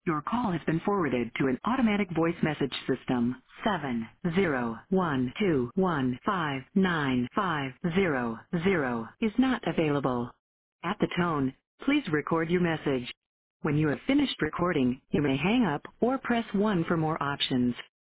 Your call has been forwarded to an automatic voice message system. 70121595000 is not available. At the tone, please record your message. When you have finished recording, you may hang up or press 1 for more options.